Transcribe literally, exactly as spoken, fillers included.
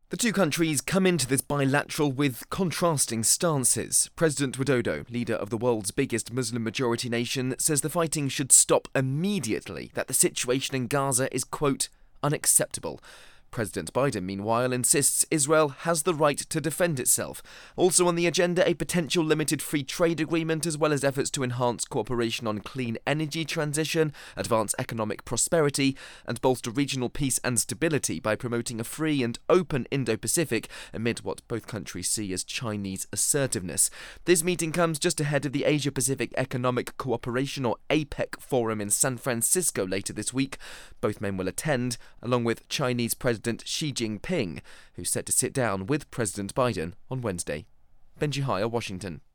The two countries come into this bilateral with contrasting stances. President Widodo, leader of the world's biggest Muslim-majority nation, says the fighting should stop immediately, that the situation in Gaza is, quote, unacceptable. President Biden, meanwhile, insists Israel has the right to defend itself. Also on the agenda, a potential limited free trade agreement, as well as efforts to enhance cooperation on clean energy transition, advance economic prosperity, and bolster regional peace and stability by promoting a free and open Indo-Pacific amid what both countries see as Chinese assertiveness. This meeting comes just ahead of the Asia-Pacific Economic Cooperation, or APEC, forum in San Francisco later this week. Both men will attend, along with Chinese President Xi Jinping, who's set to sit down with President Biden on Wednesday. Benji Hire, Washington.